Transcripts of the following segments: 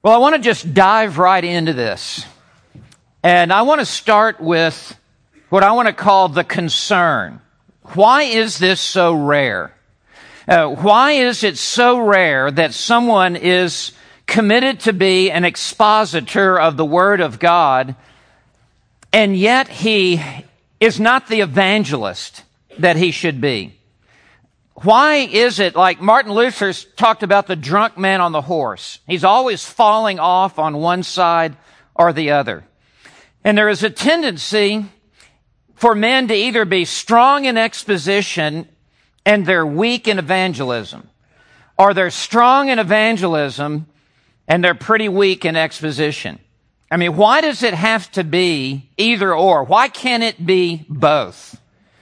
Well, I want to just dive right into this. And I want to start with what I want to call the concern. Why is this so rare? Why is it so rare that someone is committed to be an expositor of the Word of God, and yet he is not the evangelist that he should be? Why is it, like Martin Luther's talked about the drunk man on the horse? He's always falling off on one side or the other. And there is a tendency for men to either be strong in exposition and they're weak in evangelism, or they're strong in evangelism and they're pretty weak in exposition. I mean, why does it have to be either or? Why can't it be both?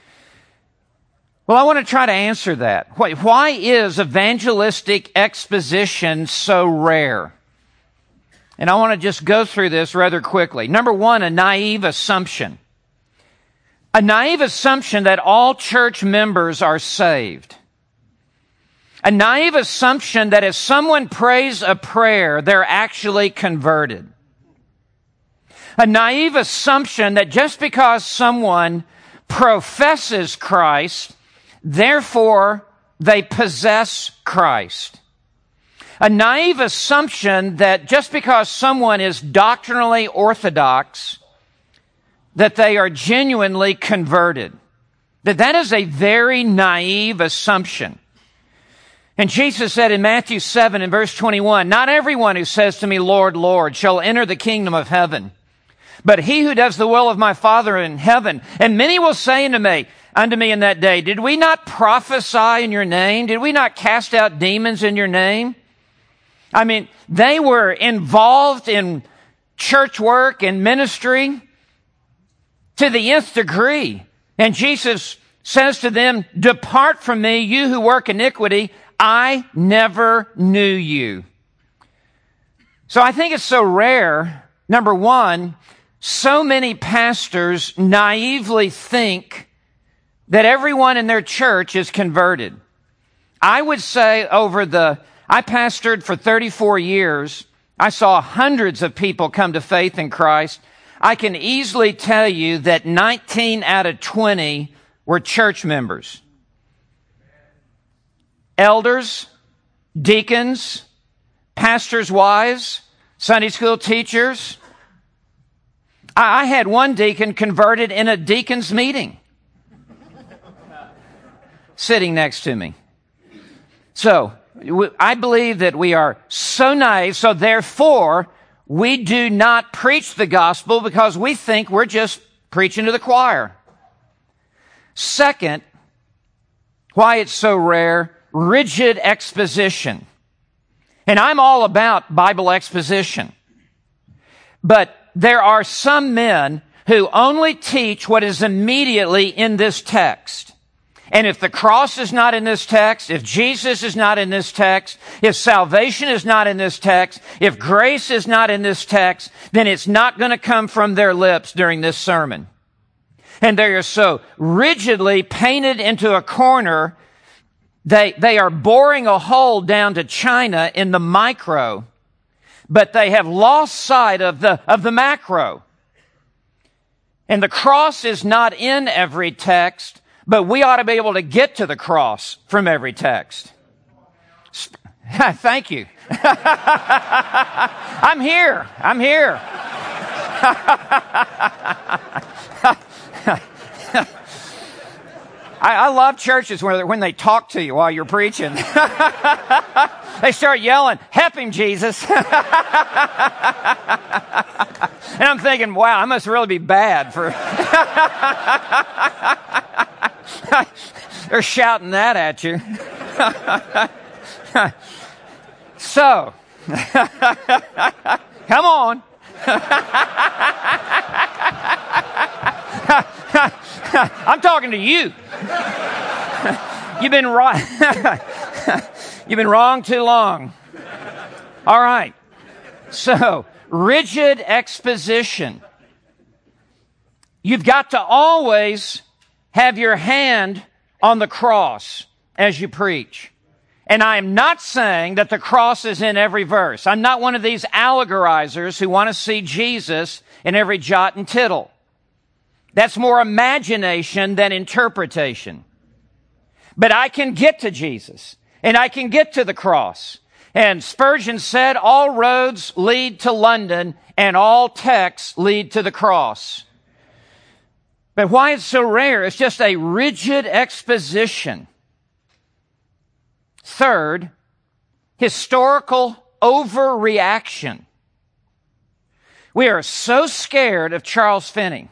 Well, I want to try to answer that. Why is evangelistic exposition so rare? And I want to just go through this rather quickly. Number one, a naive assumption. A naive assumption that all church members are saved. A naive assumption that if someone prays a prayer, they're actually converted. A naive assumption that just because someone professes Christ, therefore they possess Christ. A naive assumption that just because someone is doctrinally orthodox, that they are genuinely converted. That is a very naive assumption. And Jesus said in Matthew 7 and verse 21, "Not everyone who says to me, 'Lord, Lord,' shall enter the kingdom of heaven, but he who does the will of my Father in heaven. And many will say unto me in that day, 'Did we not prophesy in your name? Did we not cast out demons in your name?'" I mean, they were involved in church work and ministry to the nth degree. And Jesus says to them, "Depart from me, you who work iniquity. I never knew you." So I think it's so rare. Number one, so many pastors naively think that everyone in their church is converted. I would say I pastored for 34 years. I saw hundreds of people come to faith in Christ. I can easily tell you that 19 out of 20 were church members. Elders, deacons, pastors' wives, Sunday school teachers. I had one deacon converted in a deacon's meeting, sitting next to me. So, I believe that we are so naive, so therefore, we do not preach the gospel because we think we're just preaching to the choir. Second, why it's so rare, rigid exposition. And I'm all about Bible exposition. But there are some men who only teach what is immediately in this text. And if the cross is not in this text, if Jesus is not in this text, if salvation is not in this text, if grace is not in this text, then it's not going to come from their lips during this sermon. And they are so rigidly painted into a corner, they are boring a hole down to China in the micro, but they have lost sight of the macro. And the cross is not in every text, but we ought to be able to get to the cross from every text. Thank you. I'm here. I love churches where when they talk to you while you're preaching. They start yelling, "Help him, Jesus." And I'm thinking, wow, I must really be bad for... They're shouting that at you. So, come on. I'm talking to you. You've been wrong. You've been wrong too long. All right. So, rigid exposition. You've got to always have your hand on the cross as you preach. And I am not saying that the cross is in every verse. I'm not one of these allegorizers who want to see Jesus in every jot and tittle. That's more imagination than interpretation. But I can get to Jesus, and I can get to the cross. And Spurgeon said, all roads lead to London, and all texts lead to the cross. But why it's so rare? It's just a rigid exposition. Third, historical overreaction. We are so scared of Charles Finney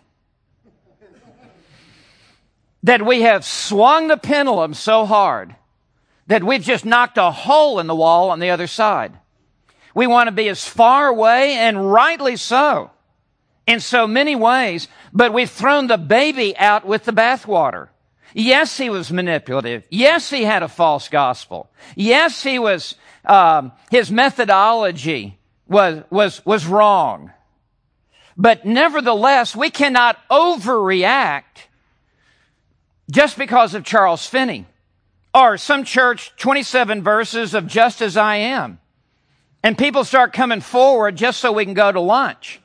that we have swung the pendulum so hard that we've just knocked a hole in the wall on the other side. We want to be as far away, and rightly so, in so many ways, but we've thrown the baby out with the bathwater. Yes, he was manipulative. Yes, he had a false gospel. Yes, he was, his methodology was wrong. But nevertheless, we cannot overreact just because of Charles Finney or some church 27 verses of Just As I Am. And people start coming forward just so we can go to lunch.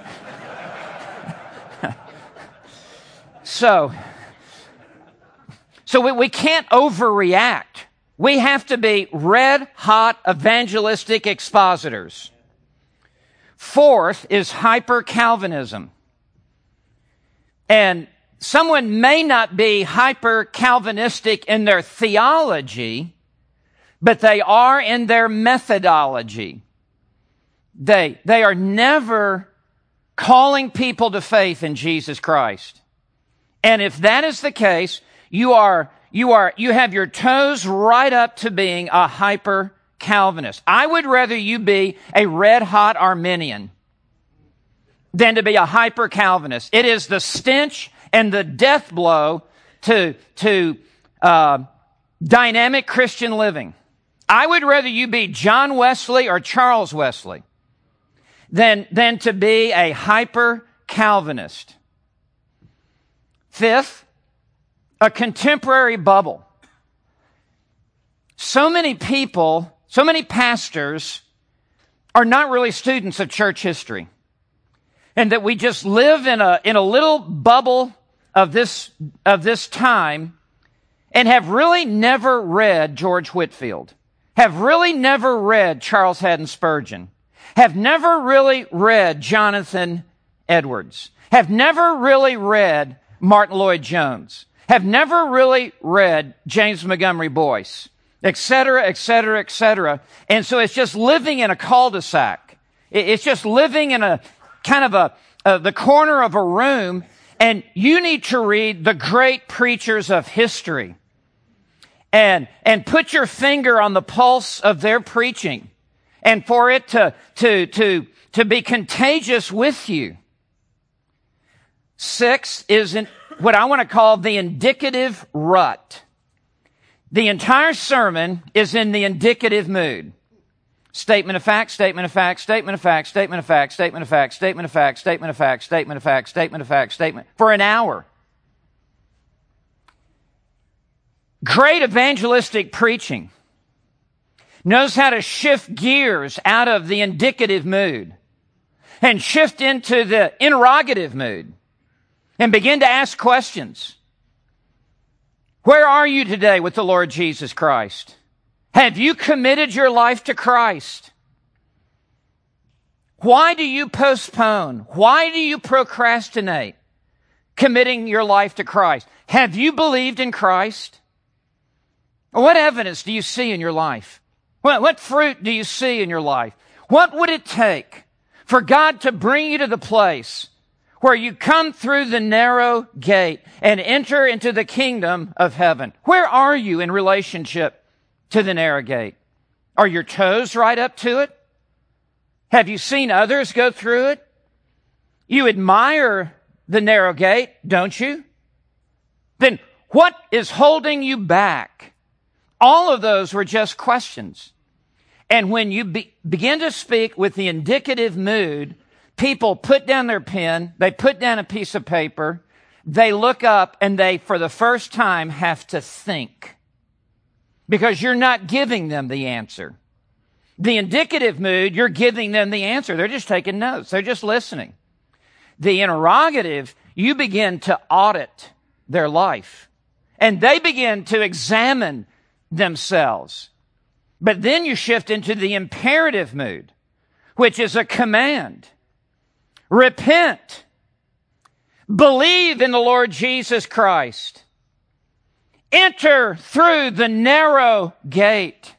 So we can't overreact. We have to be red-hot evangelistic expositors. Fourth is hyper-Calvinism. And someone may not be hyper-Calvinistic in their theology, but they are in their methodology. They are never calling people to faith in Jesus Christ. And if that is the case, you have your toes right up to being a hyper-Calvinist. I would rather you be a red-hot Arminian than to be a hyper-Calvinist. It is the stench and the death blow to dynamic Christian living. I would rather you be John Wesley or Charles Wesley than to be a hyper-Calvinist. Fifth, a contemporary bubble. So many people, so many pastors are not really students of church history. And that we just live in a little bubble of this time and have really never read George Whitefield, have really never read Charles Haddon Spurgeon, have never really read Jonathan Edwards, have never really read Martin Lloyd-Jones, have never really read James Montgomery Boyce, etc., etc., etc. And so it's just living in a cul-de-sac. It's just living in a kind of the corner of a room, and you need to read the great preachers of history and put your finger on the pulse of their preaching and for it to be contagious with you. Sixth is what I want to call the indicative rut. The entire sermon is in the indicative mood. Statement of fact, statement of fact, statement of fact, statement of fact, statement of fact, statement of fact, statement of fact, statement of fact, statement of fact, statement for an hour. Great evangelistic preaching knows how to shift gears out of the indicative mood and shift into the interrogative mood and begin to ask questions. Where are you today with the Lord Jesus Christ? Have you committed your life to Christ? Why do you postpone? Why do you procrastinate committing your life to Christ? Have you believed in Christ? What evidence do you see in your life? What fruit do you see in your life? What would it take for God to bring you to the place where you come through the narrow gate and enter into the kingdom of heaven? Where are you in relationship to the narrow gate? Are your toes right up to it? Have you seen others go through it? You admire the narrow gate, don't you? Then what is holding you back? All of those were just questions. And when you begin to speak with the indicative mood, people put down their pen, they put down a piece of paper, they look up, and they, for the first time, have to think. because you're not giving them the answer. The indicative mood, you're giving them the answer. They're just taking notes. They're just listening. The interrogative, you begin to audit their life. And they begin to examine themselves. But then you shift into the imperative mood, which is a command. Repent. Believe in the Lord Jesus Christ. Enter through the narrow gate.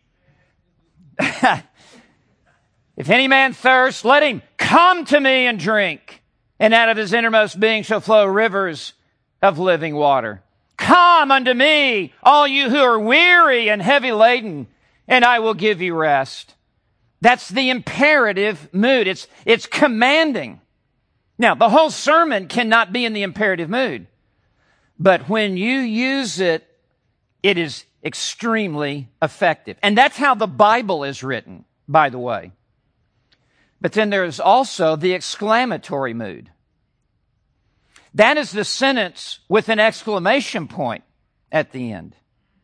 If any man thirst, let him come to me and drink. And out of his innermost being shall flow rivers of living water. Come unto me, all you who are weary and heavy laden, and I will give you rest. That's the imperative mood. It's commanding. Now, the whole sermon cannot be in the imperative mood. But when you use it, it is extremely effective. And that's how the Bible is written, by the way. But then there's also the exclamatory mood. That is the sentence with an exclamation point at the end.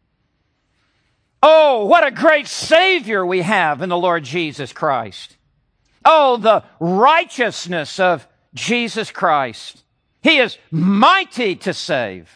Oh, what a great Savior we have in the Lord Jesus Christ. Oh, the righteousness of Jesus Christ. He is mighty to save.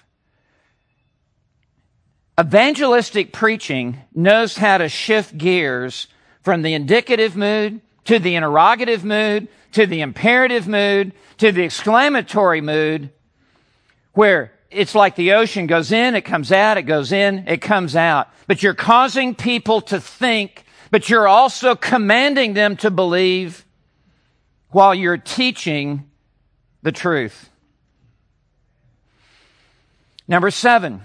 Evangelistic preaching knows how to shift gears from the indicative mood to the interrogative mood to the imperative mood to the exclamatory mood, where it's like the ocean goes in, it comes out, it goes in, it comes out. But you're causing people to think, but you're also commanding them to believe while you're teaching the truth. Number 7,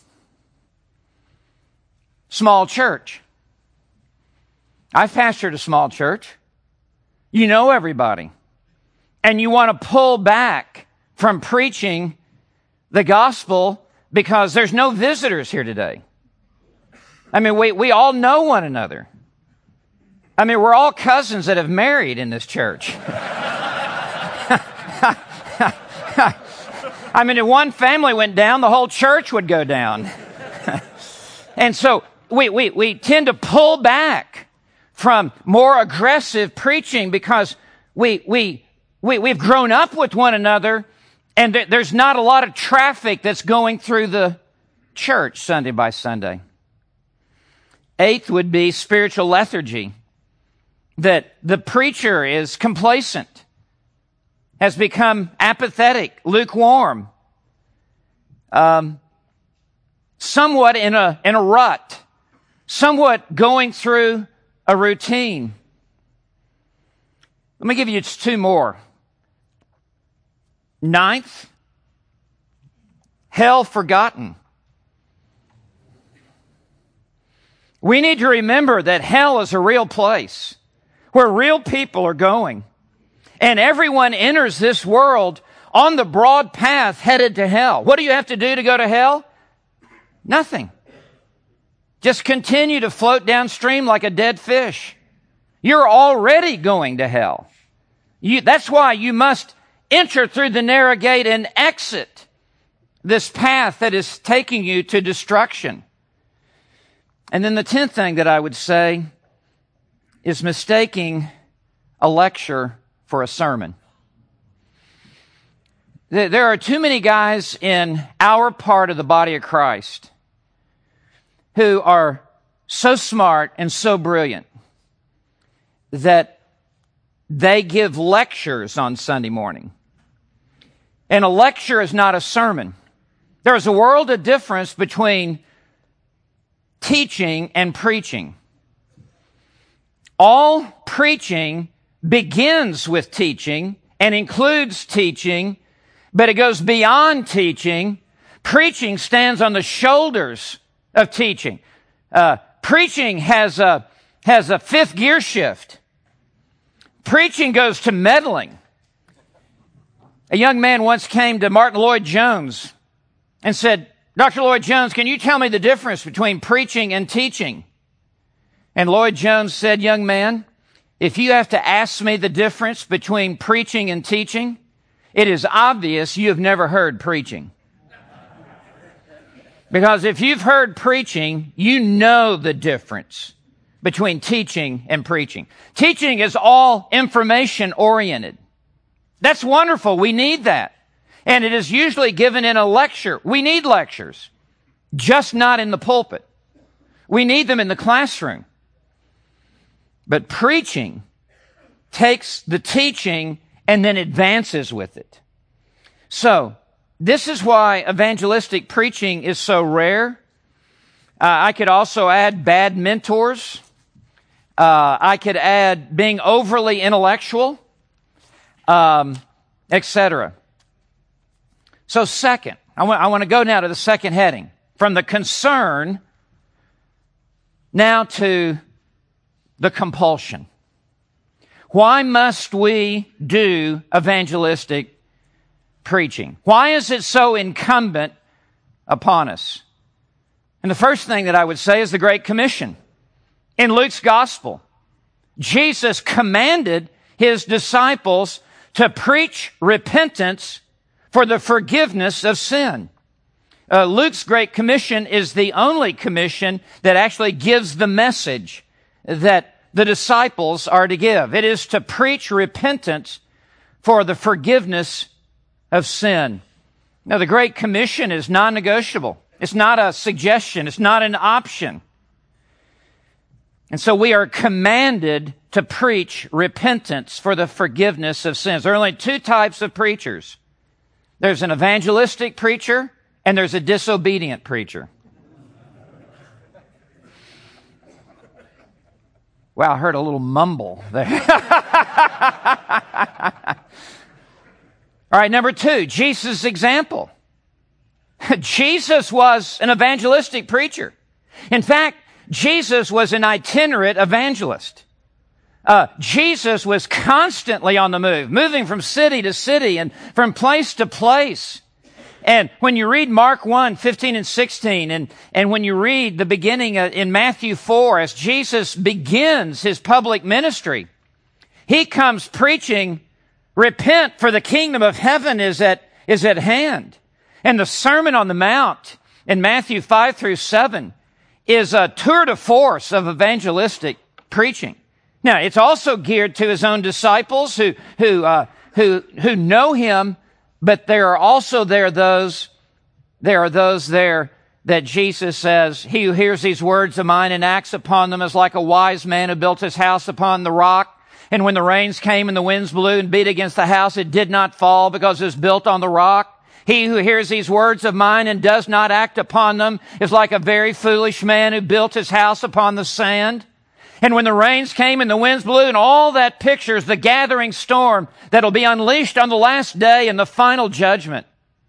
small church. I've pastored a small church. You know everybody. And you want to pull back from preaching the gospel because there's no visitors here today. I mean, we all know one another. I mean, we're all cousins that have married in this church. I mean, if one family went down, the whole church would go down. And so we tend to pull back from more aggressive preaching because we've grown up with one another, and there's not a lot of traffic that's going through the church Sunday by Sunday. 8th would be spiritual lethargy, that the preacher is complacent, has become apathetic, lukewarm, somewhat in a rut, somewhat going through a routine. Let me give you just 2 more. 9th, hell forgotten. We need to remember that hell is a real place where real people are going. And everyone enters this world on the broad path headed to hell. What do you have to do to go to hell? Nothing. Just continue to float downstream like a dead fish. You're already going to hell. That's why you must enter through the narrow gate and exit this path that is taking you to destruction. And then the 10th thing that I would say is mistaking a lecture for a sermon. There are too many guys in our part of the body of Christ who are so smart and so brilliant that they give lectures on Sunday morning. And a lecture is not a sermon. There is a world of difference between teaching and preaching. All preaching begins with teaching and includes teaching, but it goes beyond teaching. Preaching stands on the shoulders of teaching. Preaching has a 5th gear shift. Preaching goes to meddling. A young man once came to Martin Lloyd-Jones and said, "Dr. Lloyd-Jones, can you tell me the difference between preaching and teaching?" And Lloyd-Jones said, "Young man, if you have to ask me the difference between preaching and teaching, it is obvious you have never heard preaching." Because if you've heard preaching, you know the difference between teaching and preaching. Teaching is all information oriented. That's wonderful. We need that. And it is usually given in a lecture. We need lectures, just not in the pulpit. We need them in the classroom. But preaching takes the teaching and then advances with it. So, this is why evangelistic preaching is so rare. I could also add bad mentors. I could add being overly intellectual, etc. So second, I want to go now to the second heading. From the concern now to the compulsion. Why must we do evangelistic preaching? Why is it so incumbent upon us? And the first thing that I would say is the Great Commission. In Luke's Gospel, Jesus commanded his disciples to preach repentance for the forgiveness of sin. Luke's Great Commission is the only commission that actually gives the message that the disciples are to give. It is to preach repentance for the forgiveness of sin. Now, the Great Commission is non-negotiable. It's not a suggestion. It's not an option. And so we are commanded to preach repentance for the forgiveness of sins. There are only two types of preachers. There's an evangelistic preacher and there's a disobedient preacher. Wow, I heard a little mumble there. All right, number two, Jesus' example. Jesus was an evangelistic preacher. In fact, Jesus was an itinerant evangelist. Jesus was constantly on the move, moving from city to city and from place to place. And when you read Mark 1, 15 and 16, and when you read the beginning in Matthew 4, as Jesus begins his public ministry, he comes preaching, repent for the kingdom of heaven is at hand. And the Sermon on the Mount in Matthew 5 through 7 is a tour de force of evangelistic preaching. Now, it's also geared to his own disciples who know him, but there are those there that Jesus says, he who hears these words of mine and acts upon them is like a wise man who built his house upon the rock. And when the rains came and the winds blew and beat against the house, it did not fall because it was built on the rock. He who hears these words of mine and does not act upon them is like a very foolish man who built his house upon the sand. And when the rains came and the winds blew, and all that pictures the gathering storm that'll be unleashed on the last day and the final judgment.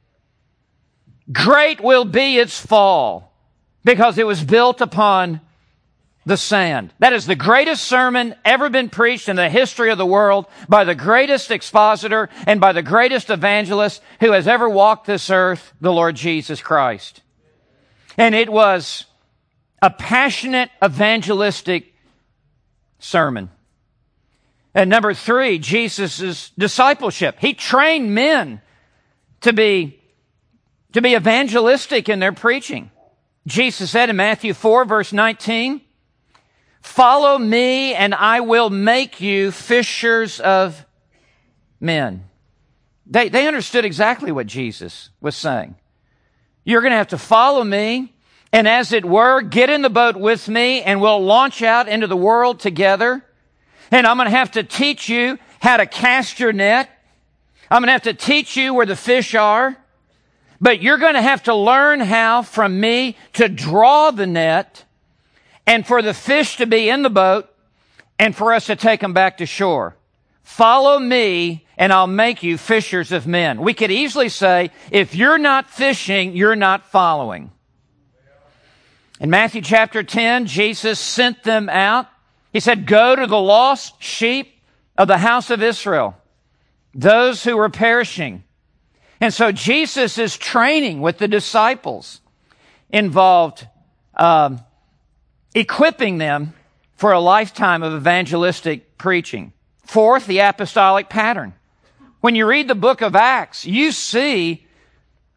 Great will be its fall because it was built upon the sand. That is the greatest sermon ever been preached in the history of the world by the greatest expositor and by the greatest evangelist who has ever walked this earth, the Lord Jesus Christ. And it was a passionate evangelistic sermon. And number three, Jesus' discipleship. He trained men to be evangelistic in their preaching. Jesus said in Matthew 4, verse 19, follow me and I will make you fishers of men. They understood exactly what Jesus was saying. You're going to have to follow me and, as it were, get in the boat with me and we'll launch out into the world together. And I'm going to have to teach you how to cast your net. I'm going to have to teach you where the fish are. But you're going to have to learn how from me to draw the net and for the fish to be in the boat and for us to take them back to shore. Follow me and I'll make you fishers of men. We could easily say, if you're not fishing, you're not following. In Matthew chapter 10, Jesus sent them out. He said, go to the lost sheep of the house of Israel, those who were perishing. And so Jesus is training with the disciples involved, equipping them for a lifetime of evangelistic preaching. Fourth, the apostolic pattern. When you read the book of Acts, you see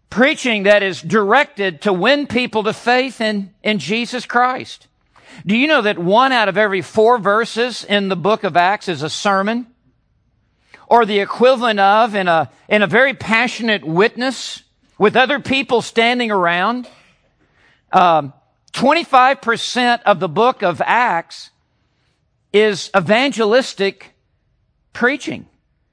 Preaching that is directed to win people to faith in Jesus Christ. Do you know that 1 out of every 4 verses in the book of Acts is a sermon? Or the equivalent of in a very passionate witness with other people standing around? 25% of the book of Acts is evangelistic preaching.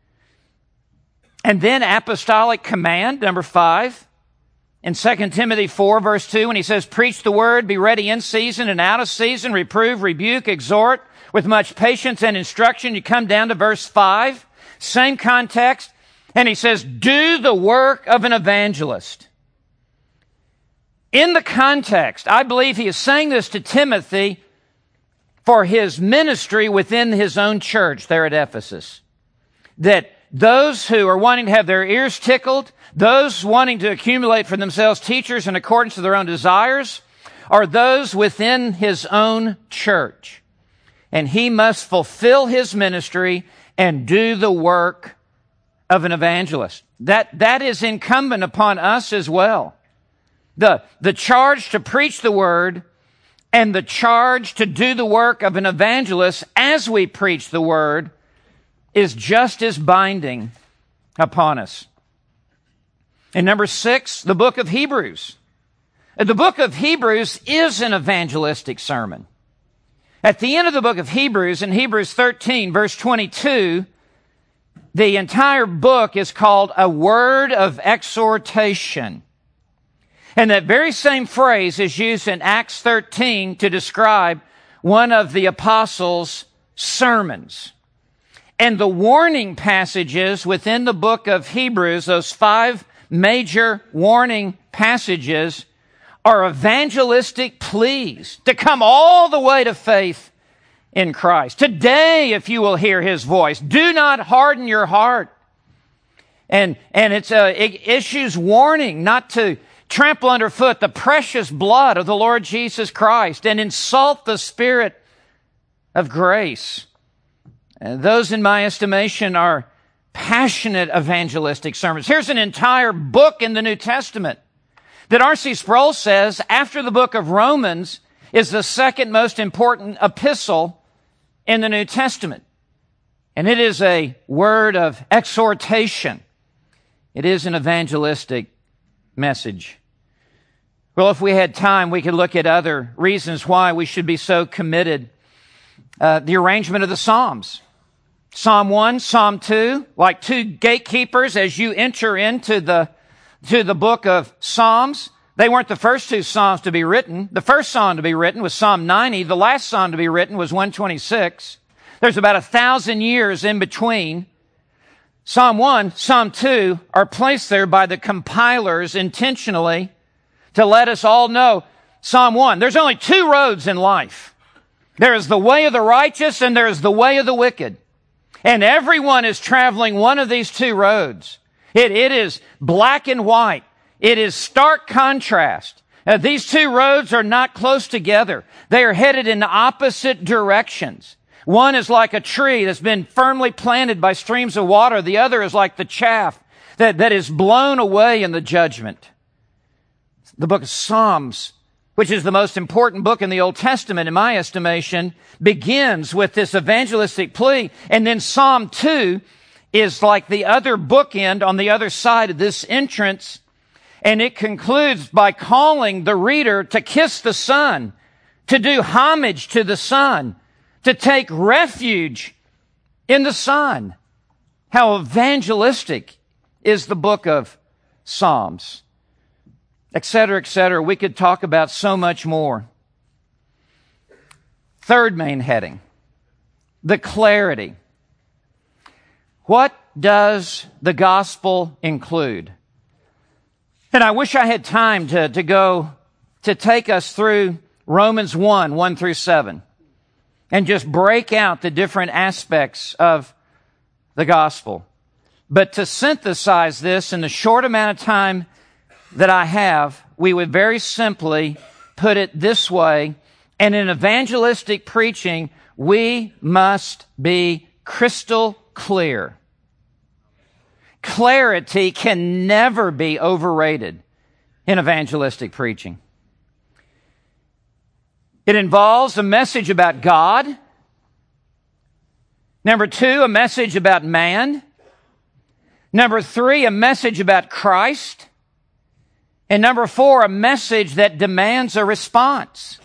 And then apostolic command, number 5. In 2 Timothy 4, verse 2, when he says, preach the word, be ready in season and out of season, reprove, rebuke, exhort with much patience and instruction. You come down to verse 5, same context, and he says, do the work of an evangelist. In the context, I believe he is saying this to Timothy for his ministry within his own church there at Ephesus. That those who are wanting to have their ears tickled, those wanting to accumulate for themselves teachers in accordance to their own desires, are those within his own church. And he must fulfill his ministry and do the work of an evangelist. That is incumbent upon us as well. The charge to preach the word and the charge to do the work of an evangelist as we preach the word is just as binding upon us. And number 6, the book of Hebrews. The book of Hebrews is an evangelistic sermon. At the end of the book of Hebrews, in Hebrews 13, verse 22, the entire book is called a word of exhortation. And that very same phrase is used in Acts 13 to describe one of the apostles' sermons. And the warning passages within the book of Hebrews, those 5 major warning passages, are evangelistic pleas to come all the way to faith in Christ. Today, if you will hear his voice, do not harden your heart. And it issues warning not to trample underfoot the precious blood of the Lord Jesus Christ and insult the Spirit of grace. And those, in my estimation, are passionate evangelistic sermons. Here's an entire book in the New Testament that R.C. Sproul says, after the book of Romans, is the second most important epistle in the New Testament. And it is a word of exhortation. It is an evangelistic message. Well, if we had time, we could look at other reasons why we should be so committed. The arrangement of the Psalms. Psalm 1, Psalm 2, like 2 gatekeepers as you enter into the book of Psalms. They weren't the first 2 Psalms to be written. The first Psalm to be written was Psalm 90. The last Psalm to be written was 126. There's about 1,000 years in between. Psalm 1, Psalm 2 are placed there by the compilers intentionally to let us all know. Psalm 1, there's only 2 roads in life. There is the way of the righteous and there is the way of the wicked. And everyone is traveling one of these 2 roads. It is black and white. It is stark contrast. These 2 roads are not close together. They are headed in opposite directions. One is like a tree that's been firmly planted by streams of water. The other is like the chaff that is blown away in the judgment. The book of Psalms, which is the most important book in the Old Testament, in my estimation, begins with this evangelistic plea. And then Psalm 2 is like the other bookend on the other side of this entrance. And it concludes by calling the reader to kiss the Son, to do homage to the Son, to take refuge in the Son. How evangelistic is the book of Psalms. Etc., etc. We could talk about so much more. Third main heading, the clarity. What does the gospel include? And I wish I had time to take us through Romans 1 through 7, and just break out the different aspects of the gospel. But to synthesize this in the short amount of time that I have, we would very simply put it this way. And in evangelistic preaching, we must be crystal clear. Clarity can never be overrated. in evangelistic preaching. It involves a message about God. Number 2, a message about man. Number 3, a message about Christ. And number 4, a message that demands a response.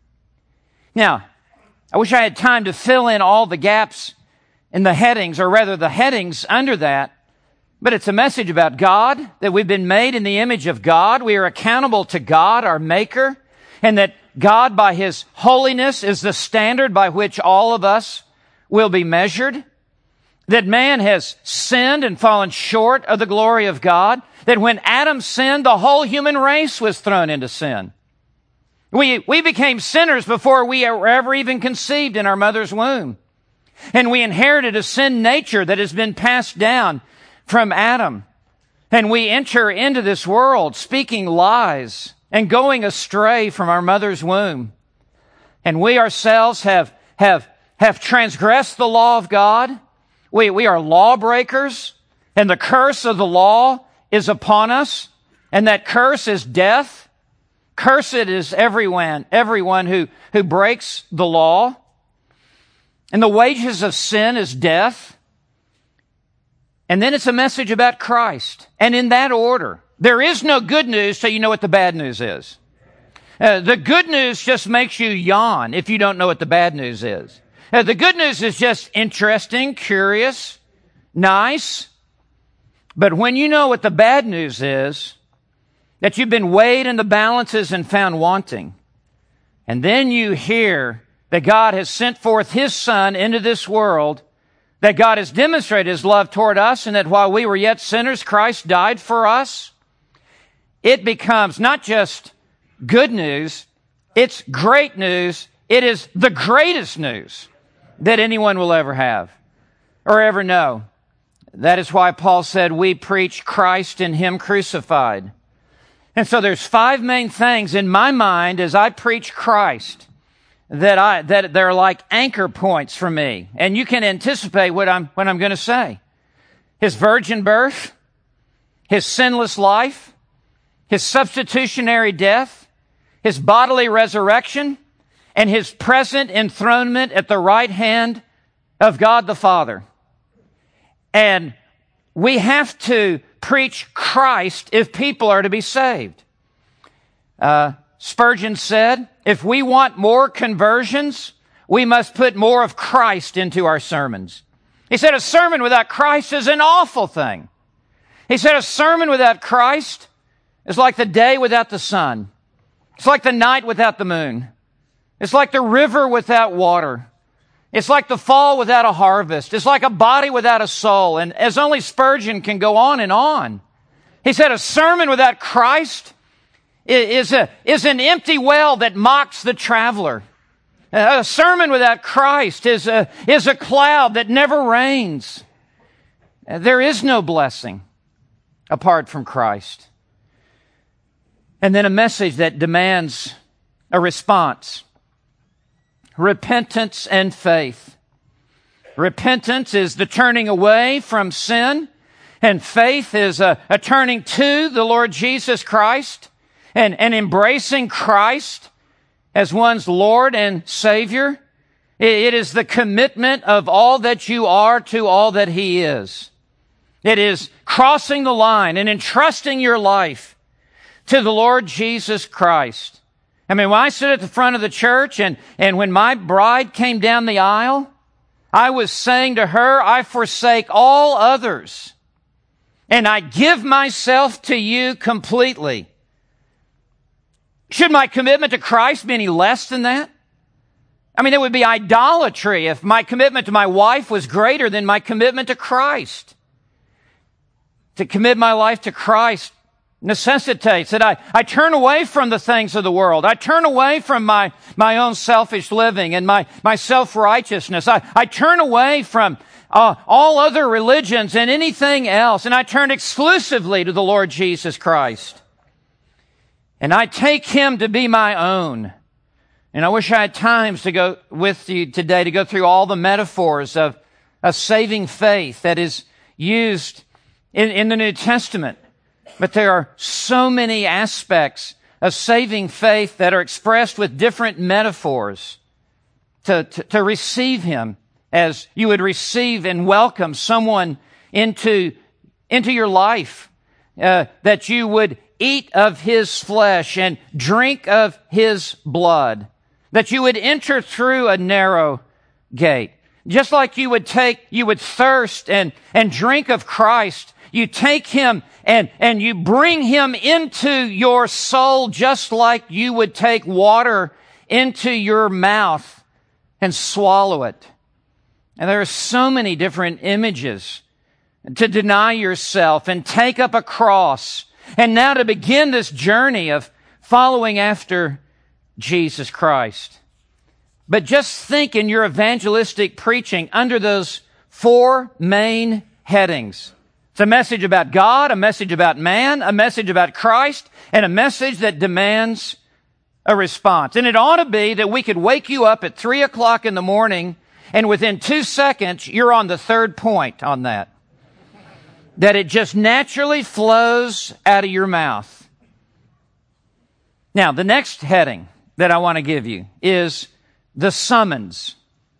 Now, I wish I had time to fill in all the gaps in the headings, or rather the headings under that. But it's a message about God, that we've been made in the image of God. We are accountable to God, our Maker, and that God, by His holiness, is the standard by which all of us will be measured. That man has sinned and fallen short of the glory of God. That when Adam sinned, the whole human race was thrown into sin. We became sinners before we were ever even conceived in our mother's womb. And we inherited a sin nature that has been passed down from Adam. And we enter into this world speaking lies and going astray from our mother's womb. And we ourselves have transgressed the law of God. We are lawbreakers, and the curse of the law is upon us, and that curse is death. Cursed is everyone who breaks the law. And the wages of sin is death. And then it's a message about Christ. And in that order, there is no good news till you know what the bad news is. The good news just makes you yawn if you don't know what the bad news is. The good news is just interesting, curious, nice. But when you know what the bad news is, that you've been weighed in the balances and found wanting, and then you hear that God has sent forth His Son into this world, that God has demonstrated His love toward us, and that while we were yet sinners, Christ died for us, it becomes not just good news, it's great news. It is the greatest news that anyone will ever have or ever know. That is why Paul said, we preach Christ and Him crucified. And so there's 5 main things in my mind as I preach Christ that they're like anchor points for me. And you can anticipate what I'm going to say. His virgin birth, His sinless life, His substitutionary death, His bodily resurrection, and His present enthronement at the right hand of God the Father. And we have to preach Christ if people are to be saved. Spurgeon said, if we want more conversions, we must put more of Christ into our sermons. He said a sermon without Christ is an awful thing. He said a sermon without Christ is like the day without the sun. It's like the night without the moon. It's like the river without water. It's like the fall without a harvest. It's like a body without a soul. And as only Spurgeon can go on and on. He said a sermon without Christ is an empty well that mocks the traveler. A sermon without Christ is a cloud that never rains. There is no blessing apart from Christ. And then a message that demands a response. Repentance and faith. Repentance is the turning away from sin, and faith is a turning to the Lord Jesus Christ and embracing Christ as one's Lord and Savior. It is the commitment of all that you are to all that He is. It is crossing the line and entrusting your life to the Lord Jesus Christ. I mean, when I stood at the front of the church and when my bride came down the aisle, I was saying to her, I forsake all others and I give myself to you completely. Should my commitment to Christ be any less than that? I mean, it would be idolatry if my commitment to my wife was greater than my commitment to Christ. To commit my life to Christ necessitates that I turn away from the things of the world. I turn away from my own selfish living and my self-righteousness. I turn away from all other religions and anything else, and I turn exclusively to the Lord Jesus Christ. And I take Him to be my own. And I wish I had times to go with you today to go through all the metaphors of a saving faith that is used in the New Testament. But there are so many aspects of saving faith that are expressed with different metaphors to receive Him as you would receive and welcome someone into your life, that you would eat of His flesh and drink of His blood, that you would enter through a narrow gate. Just like you would thirst and drink of Christ, you take Him and you bring Him into your soul just like you would take water into your mouth and swallow it. And there are so many different images to deny yourself and take up a cross, and now to begin this journey of following after Jesus Christ. But just think in your evangelistic preaching under those four main headings. It's a message about God, a message about man, a message about Christ, and a message that demands a response. And it ought to be that we could wake you up at 3 o'clock in the morning, and within 2 seconds, you're on the third point on that. That it just naturally flows out of your mouth. Now, the next heading that I want to give you is the summons.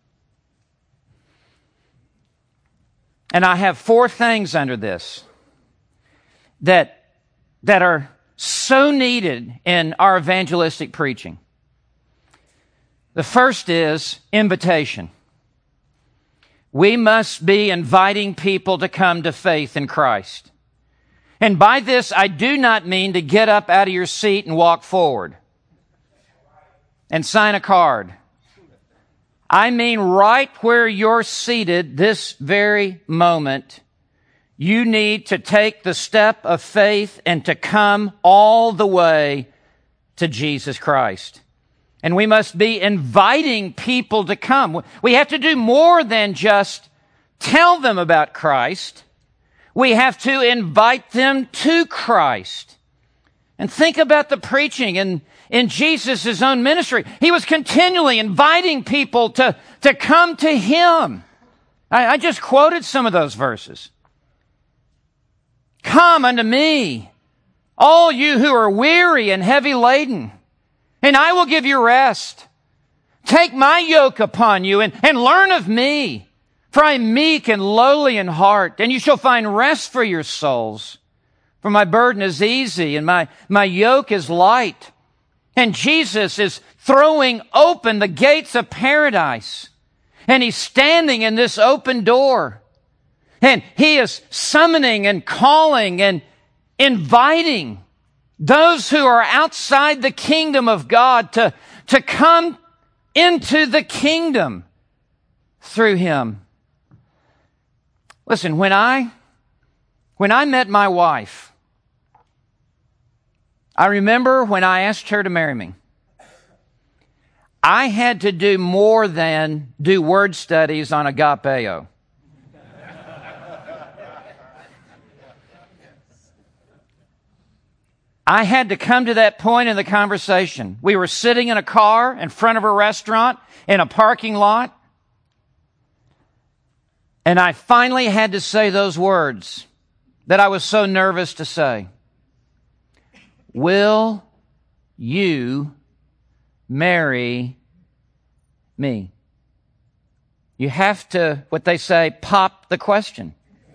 And I have 4 things under this that are so needed in our evangelistic preaching. The first is invitation. We must be inviting people to come to faith in Christ. And by this, I do not mean to get up out of your seat and walk forward and sign a card. I mean right where you're seated this very moment, you need to take the step of faith and to come all the way to Jesus Christ. And we must be inviting people to come. We have to do more than just tell them about Christ. We have to invite them to Christ. And think about the preaching in Jesus' own ministry. He was continually inviting people to come to Him. I just quoted some of those verses. Come unto me, all you who are weary and heavy laden, and I will give you rest. Take my yoke upon you and learn of me, for I am meek and lowly in heart, and you shall find rest for your souls. For my burden is easy and my yoke is light. And Jesus is throwing open the gates of paradise. And He's standing in this open door. And He is summoning and calling and inviting those who are outside the kingdom of God to come into the kingdom through Him. Listen, when I met my wife, I remember when I asked her to marry me, I had to do more than do word studies on agapeo. I had to come to that point in the conversation. We were sitting in a car in front of a restaurant in a parking lot, and I finally had to say those words that I was so nervous to say. Will you marry me? You have to, what they say, pop the question.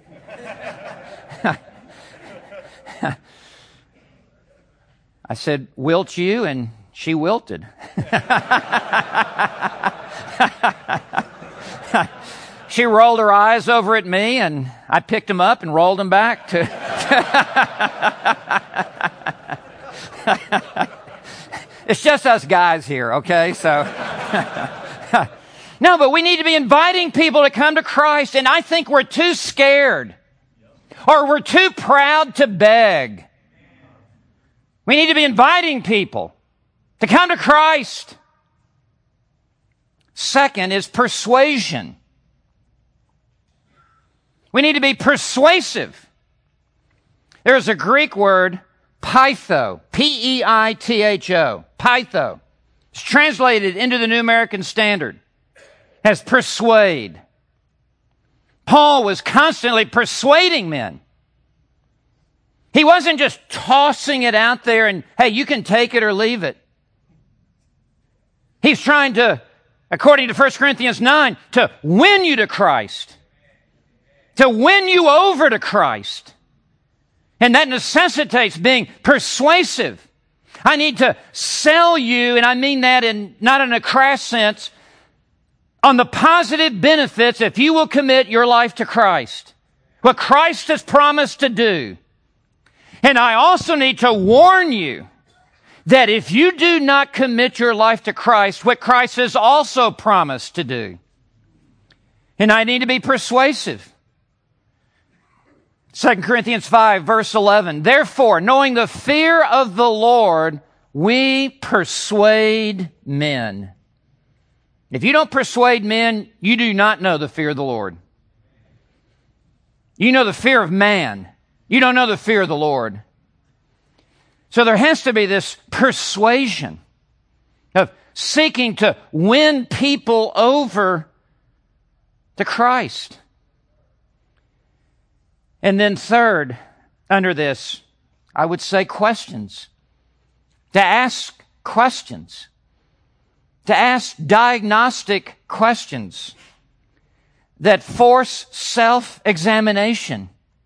I said, wilt you? And she wilted. She rolled her eyes over at me, and I picked them up and rolled them back to... It's just us guys here, okay? So, no, but we need to be inviting people to come to Christ, and I think we're too scared, or we're too proud to beg. We need to be inviting people to come to Christ. Second is persuasion. We need to be persuasive. There's a Greek word, Peitho, P-E-I-T-H-O, Peitho. It's translated into the New American Standard as persuade. Paul was constantly persuading men. He wasn't just tossing it out there and, hey, you can take it or leave it. He's trying to, according to 1 Corinthians 9, to win you to Christ. To win you over to Christ. And that necessitates being persuasive. I need to sell you, and I mean that not in a crass sense, on the positive benefits if you will commit your life to Christ. What Christ has promised to do. And I also need to warn you that if you do not commit your life to Christ, what Christ has also promised to do. And I need to be persuasive. 2 Corinthians 5, verse 11. Therefore, knowing the fear of the Lord, we persuade men. If you don't persuade men, you do not know the fear of the Lord. You know the fear of man. You don't know the fear of the Lord. So there has to be this persuasion of seeking to win people over to Christ. And then third, under this, I would say questions. To ask questions. To ask diagnostic questions that force self-examination.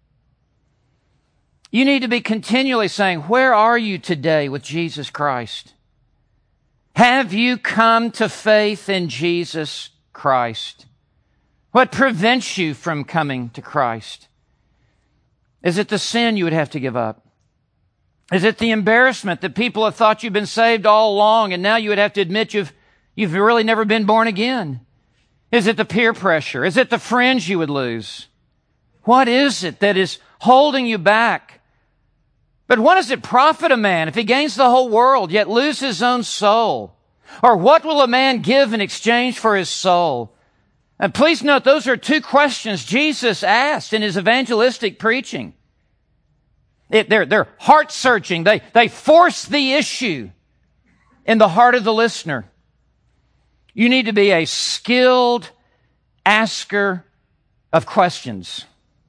You need to be continually saying, where are you today with Jesus Christ? Have you come to faith in Jesus Christ? What prevents you from coming to Christ? Is it the sin you would have to give up? Is it the embarrassment that people have thought you've been saved all along and now you would have to admit you've really never been born again? Is it the peer pressure? Is it the friends you would lose? What is it that is holding you back? But what does it profit a man if he gains the whole world yet lose his own soul? Or what will a man give in exchange for his soul? And please note, those are two questions Jesus asked in his evangelistic preaching. They're heart-searching. They force the issue in the heart of the listener. You need to be a skilled asker of questions.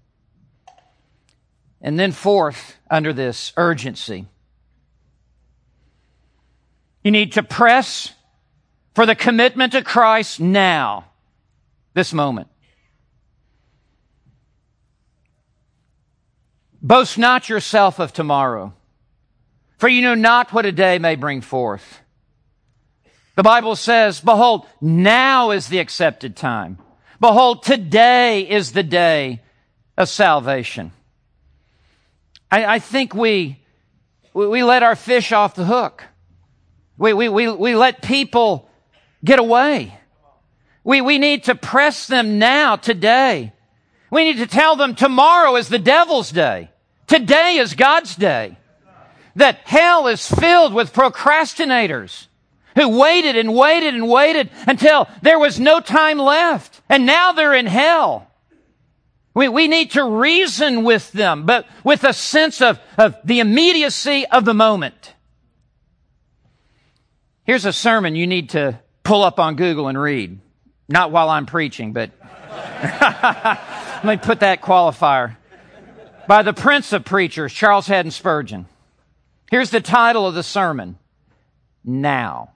And then fourth, under this, urgency. You need to press for the commitment to Christ now, this moment. Boast not yourself of tomorrow, for you know not what a day may bring forth. The Bible says, behold, now is the accepted time. Behold, today is the day of salvation. I think we let our fish off the hook. We let people get away. We need to press them now, today. We need to tell them tomorrow is the devil's day. Today is God's day. That hell is filled with procrastinators who waited and waited and waited until there was no time left. And now they're in hell. We need to reason with them, but with a sense of the immediacy of the moment. Here's a sermon you need to pull up on Google and read. Not while I'm preaching, but let me put that qualifier. By the Prince of Preachers, Charles Haddon Spurgeon. Here's the title of the sermon. Now.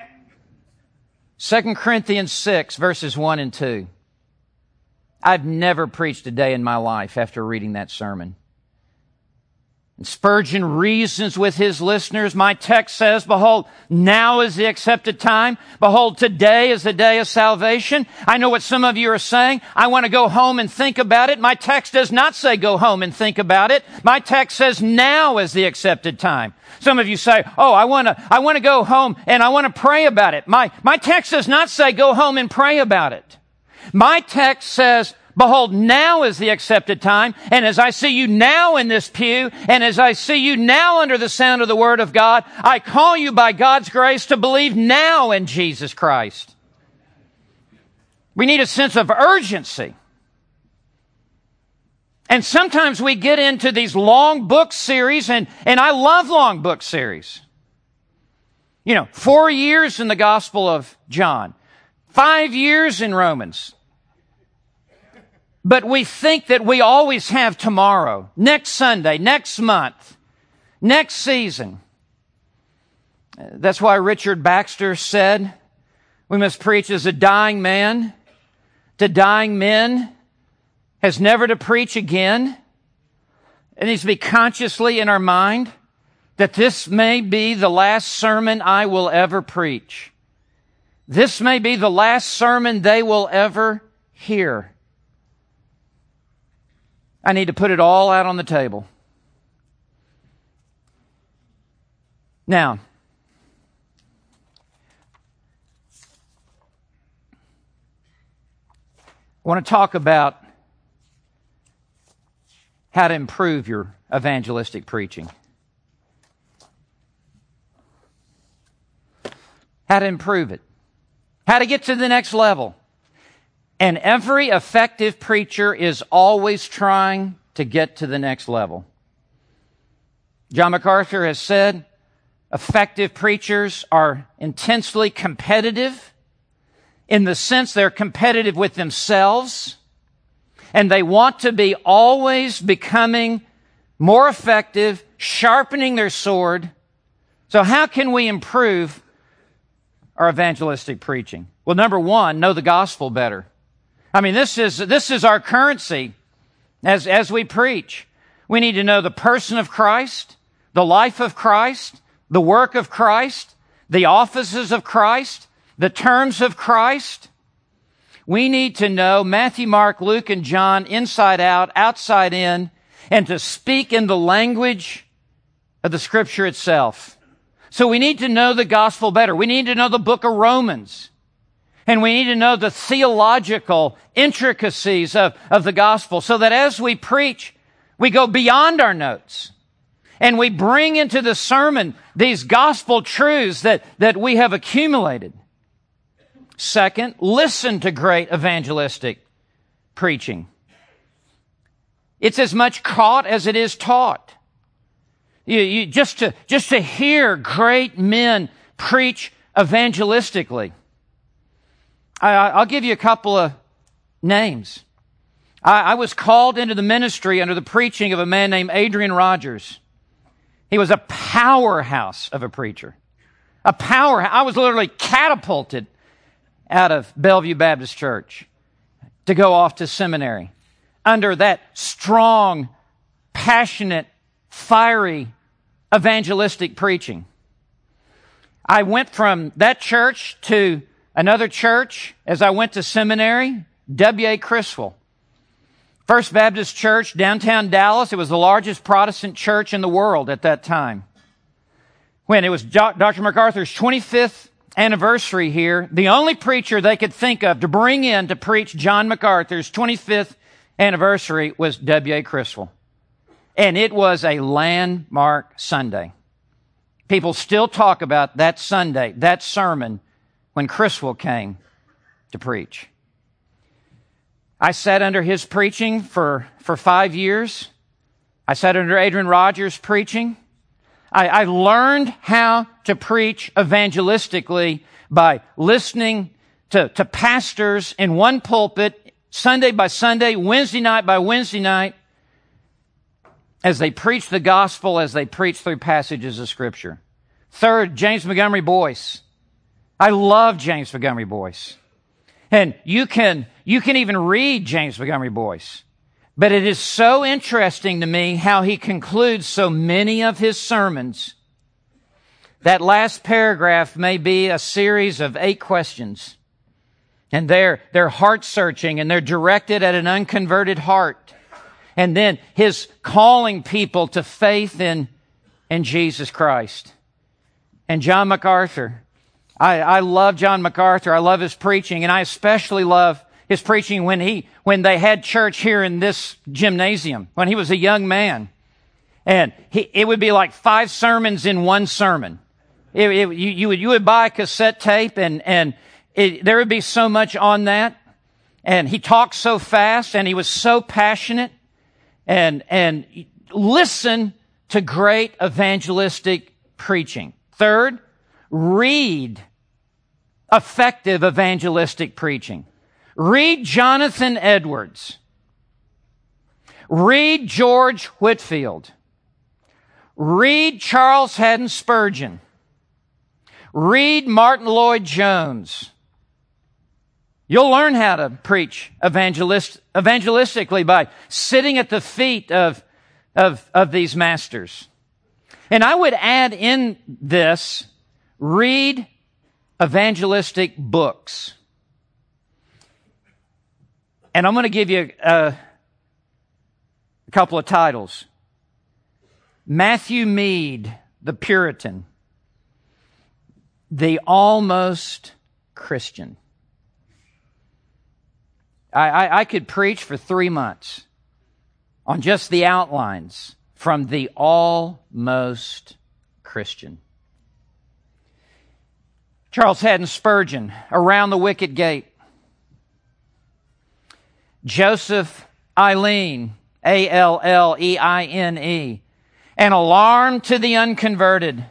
2 Corinthians 6, verses 1 and 2. I've never preached a day in my life after reading that sermon. And Spurgeon reasons with his listeners. My text says, behold, now is the accepted time. Behold, today is the day of salvation. I know what some of you are saying. I want to go home and think about it. My text does not say go home and think about it. My text says now is the accepted time. Some of you say, oh, I want to go home and I want to pray about it. My text does not say go home and pray about it. My text says, behold, now is the accepted time. And as I see you now in this pew, and as I see you now under the sound of the Word of God, I call you by God's grace to believe now in Jesus Christ. We need a sense of urgency. And sometimes we get into these long book series, and I love long book series. 4 years in the Gospel of John, 5 years in Romans. But we think that we always have tomorrow, next Sunday, next month, next season. That's why Richard Baxter said, we must preach as a dying man to dying men, has never to preach again. It needs to be consciously in our mind that this may be the last sermon I will ever preach. This may be the last sermon they will ever hear. I need to put it all out on the table. Now, I want to talk about how to improve your evangelistic preaching. How to improve it. How to get to the next level. And every effective preacher is always trying to get to the next level. John MacArthur has said, effective preachers are intensely competitive in the sense they're competitive with themselves, and they want to be always becoming more effective, sharpening their sword. So how can we improve our evangelistic preaching? Well, number one, know the gospel better. I mean, this is our currency as we preach. We need to know the person of Christ, the life of Christ, the work of Christ, the offices of Christ, the terms of Christ. We need to know Matthew, Mark, Luke, and John inside out, outside in, and to speak in the language of the Scripture itself. So we need to know the gospel better. We need to know the book of Romans. And we need to know the theological intricacies of the gospel so that as we preach, we go beyond our notes and we bring into the sermon these gospel truths that we have accumulated. Second, listen to great evangelistic preaching. It's as much caught as it is taught. You just to hear great men preach evangelistically. I'll give you a couple of names. I was called into the ministry under the preaching of a man named Adrian Rogers. He was a powerhouse of a preacher. I was literally catapulted out of Bellevue Baptist Church to go off to seminary under that strong, passionate, fiery, evangelistic preaching. I went from that church to another church as I went to seminary, W.A. Criswell. First Baptist Church, downtown Dallas. It was the largest Protestant church in the world at that time. When it was Dr. MacArthur's 25th anniversary here, the only preacher they could think of to bring in to preach John MacArthur's 25th anniversary was W.A. Criswell. And it was a landmark Sunday. People still talk about that Sunday, that sermon, when Criswell came to preach. I sat under his preaching for 5 years. I sat under Adrian Rogers' preaching. I learned how to preach evangelistically by listening to pastors in one pulpit, Sunday by Sunday, Wednesday night by Wednesday night, as they preach the gospel, as they preach through passages of Scripture. Third, James Montgomery Boyce. I love James Montgomery Boyce. And you can even read James Montgomery Boyce. But it is so interesting to me how he concludes so many of his sermons. That last paragraph may be a series of 8 questions. And they're heart-searching and they're directed at an unconverted heart. And then his calling people to faith in Jesus Christ. And John MacArthur. I love John MacArthur. I love his preaching, and I especially love his preaching when they had church here in this gymnasium, when he was a young man. And it would be like 5 sermons in one sermon. You would buy a cassette tape, and there would be so much on that. And he talked so fast, and he was so passionate. And listen to great evangelistic preaching. Third, read effective evangelistic preaching. Read Jonathan Edwards. Read George Whitefield. Read Charles Haddon Spurgeon. Read Martin Lloyd-Jones. You'll learn how to preach evangelistically by sitting at the feet of these masters. And I would add in this, read evangelistic books. And I'm going to give you a couple of titles. Matthew Mead, the Puritan. The Almost Christian. I could preach for 3 months on just the outlines from The Almost Christian. Charles Haddon Spurgeon, Around the Wicket Gate. Joseph Alleine, Alleine, An Alarm to the Unconverted.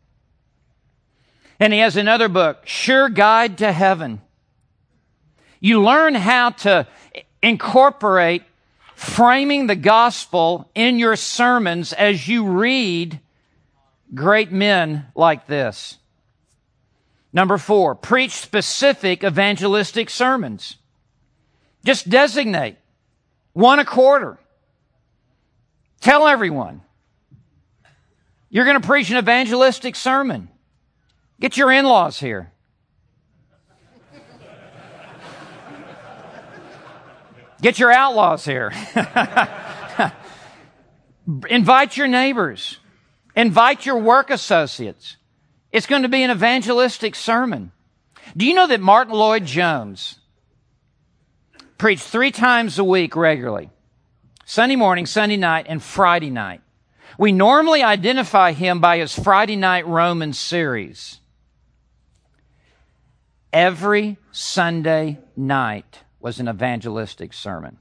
And he has another book, Sure Guide to Heaven. You learn how to incorporate framing the gospel in your sermons as you read great men like this. Number 4, preach specific evangelistic sermons. Just designate one a quarter. Tell everyone you're going to preach an evangelistic sermon. Get your in-laws here. Get your outlaws here. Invite your neighbors. Invite your work associates. It's going to be an evangelistic sermon. Do you know that Martin Lloyd-Jones preached 3 times a week regularly? Sunday morning, Sunday night, and Friday night. We normally identify him by his Friday night Romans series. Every Sunday night was an evangelistic sermon.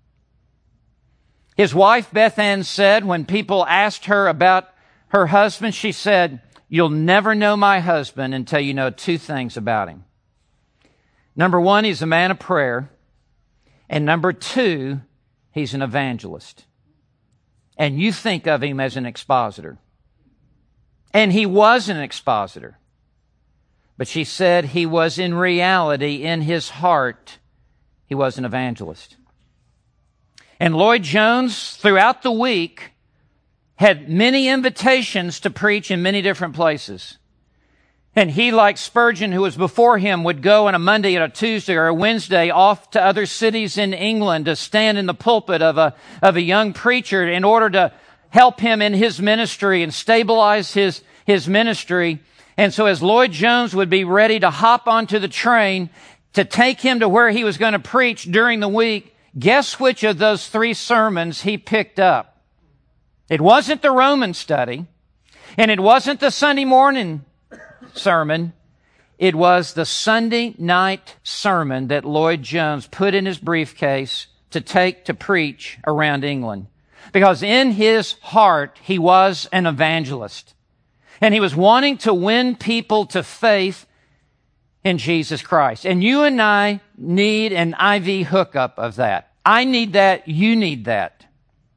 His wife, Beth Ann, said when people asked her about her husband, she said, "You'll never know my husband until you know 2 things about him. Number 1, he's a man of prayer. And number 2, he's an evangelist. And you think of him as an expositor." And he was an expositor. But she said he was in reality, in his heart, he was an evangelist. And Lloyd-Jones, throughout the week, had many invitations to preach in many different places. And he, like Spurgeon, who was before him, would go on a Monday and a Tuesday or a Wednesday off to other cities in England to stand in the pulpit of a young preacher in order to help him in his ministry and stabilize his ministry. And so as Lloyd-Jones would be ready to hop onto the train to take him to where he was going to preach during the week, guess which of those 3 sermons he picked up? It wasn't the Roman study, and it wasn't the Sunday morning sermon. It was the Sunday night sermon that Lloyd-Jones put in his briefcase to take to preach around England. Because in his heart, he was an evangelist. And he was wanting to win people to faith in Jesus Christ. And you and I need an IV hookup of that. I need that. You need that.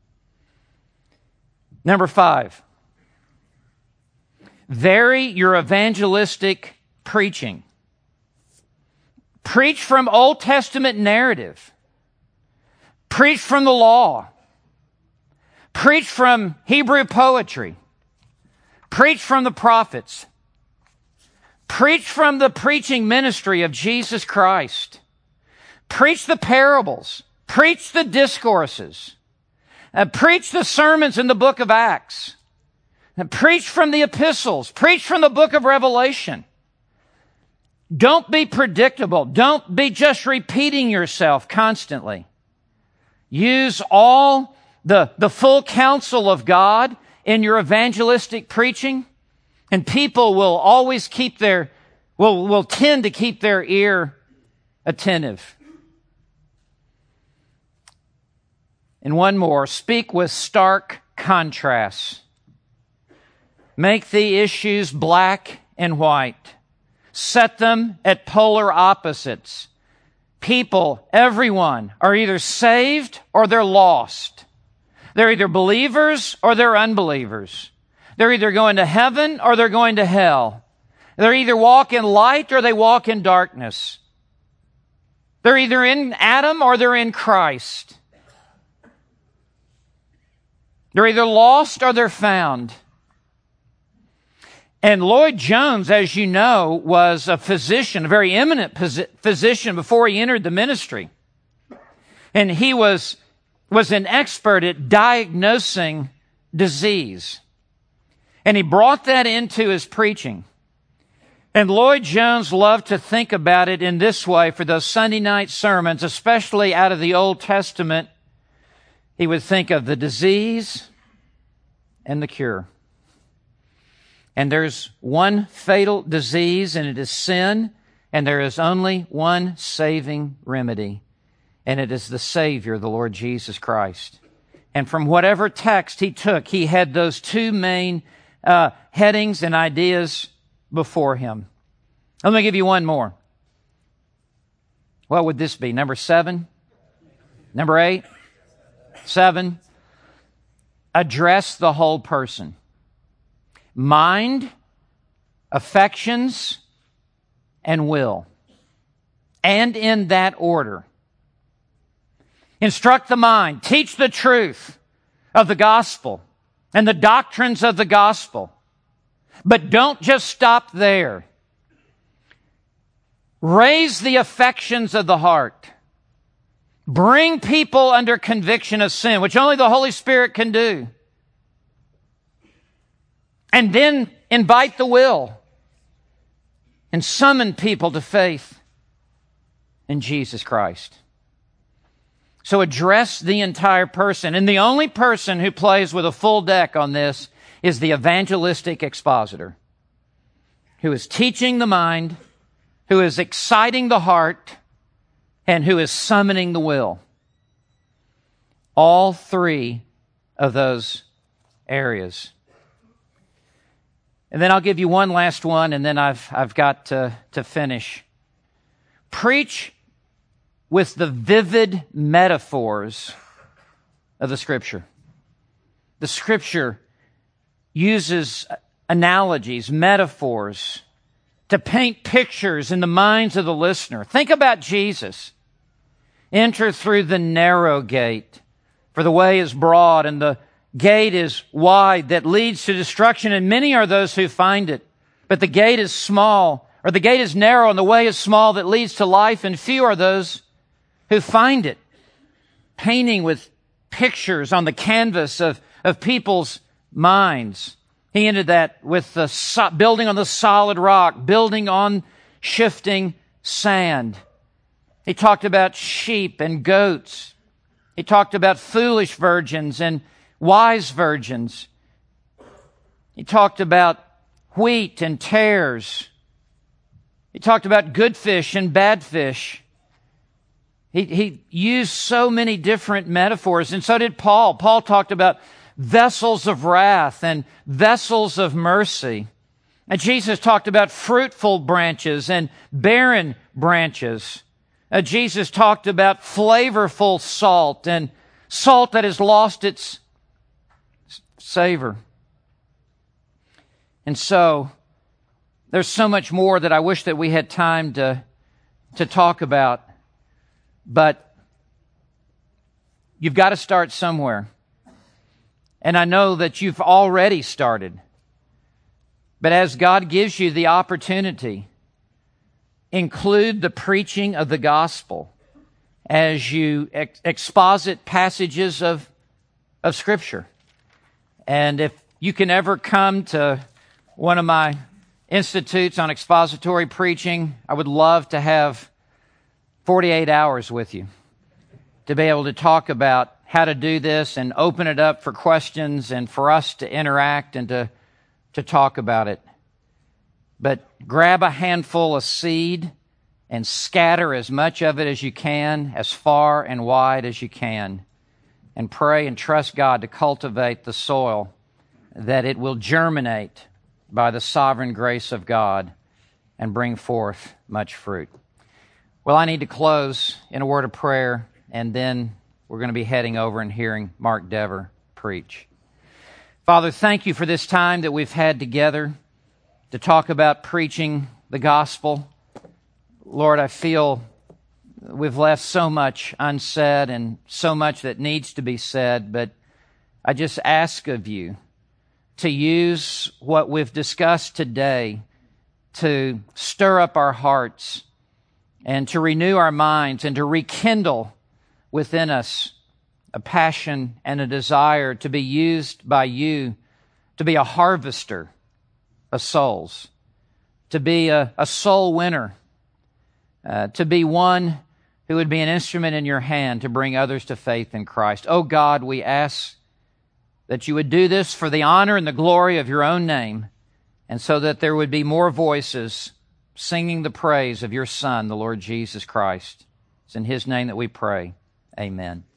Number 5. Vary your evangelistic preaching. Preach from Old Testament narrative. Preach from the law. Preach from Hebrew poetry. Preach from the prophets. Preach from the preaching ministry of Jesus Christ. Preach the parables. Preach the discourses. Preach the sermons in the book of Acts. Preach from the epistles. Preach from the book of Revelation. Don't be predictable. Don't be just repeating yourself constantly. Use all the full counsel of God in your evangelistic preaching, and people will always will tend to keep their ear attentive. And one more, speak with stark contrasts. Make the issues black and white. Set them at polar opposites. People, everyone, are either saved or they're lost. They're either believers or they're unbelievers. They're either going to heaven or they're going to hell. They either walk in light or they walk in darkness. They're either in Adam or they're in Christ. They're either lost or they're found. And Lloyd Jones, as you know, was a physician, a very eminent physician before he entered the ministry. And he was an expert at diagnosing disease. And he brought that into his preaching. And Lloyd Jones loved to think about it in this way for those Sunday night sermons, especially out of the Old Testament. He would think of the disease and the cure. And there's one fatal disease, and it is sin, and there is only one saving remedy, and it is the Savior, the Lord Jesus Christ. And from whatever text he took, he had those two main headings and ideas before him. Let me give you one more. What would this be? Number 7? Number 8? 7. Address the whole person. Mind, affections, and will. And in that order. Instruct the mind. Teach the truth of the gospel and the doctrines of the gospel. But don't just stop there. Raise the affections of the heart. Bring people under conviction of sin, which only the Holy Spirit can do. And then invite the will and summon people to faith in Jesus Christ. So address the entire person. And the only person who plays with a full deck on this is the evangelistic expositor, who is teaching the mind, who is exciting the heart, and who is summoning the will. All three of those areas. And then I'll give you one last one, and then I've got to finish. Preach with the vivid metaphors of the Scripture. The Scripture uses analogies, metaphors, to paint pictures in the minds of the listener. Think about Jesus. Enter through the narrow gate, for the way is broad and the gate is wide that leads to destruction, and many are those who find it. But the gate is small, or the gate is narrow, and the way is small that leads to life, and few are those who find it. Painting with pictures on the canvas of people's minds. He ended that with the building on the solid rock, building on shifting sand. He talked about sheep and goats. He talked about foolish virgins and wise virgins. He talked about wheat and tares. He talked about good fish and bad fish. He used so many different metaphors, and so did Paul. Paul talked about vessels of wrath and vessels of mercy. And Jesus talked about fruitful branches and barren branches. Jesus talked about flavorful salt and salt that has lost its savor. And so there's so much more that I wish that we had time to talk about. But you've got to start somewhere. And I know that you've already started. But as God gives you the opportunity, include the preaching of the gospel as you exposit passages of Scripture. And if you can ever come to one of my institutes on expository preaching, I would love to have 48 hours with you to be able to talk about how to do this and open it up for questions and for us to interact and to talk about it. But grab a handful of seed and scatter as much of it as you can, as far and wide as you can, and pray and trust God to cultivate the soil, that it will germinate by the sovereign grace of God and bring forth much fruit. Well, I need to close in a word of prayer, and then we're going to be heading over and hearing Mark Dever preach. Father, thank you for this time that we've had together to talk about preaching the gospel. Lord, I feel we've left so much unsaid and so much that needs to be said, but I just ask of you to use what we've discussed today to stir up our hearts and to renew our minds and to rekindle within us a passion and a desire to be used by you to be a harvester of souls, to be a soul winner, to be one who would be an instrument in your hand to bring others to faith in Christ. Oh God, we ask that you would do this for the honor and the glory of your own name, and so that there would be more voices singing the praise of your Son, the Lord Jesus Christ. It's in His name that we pray. Amen.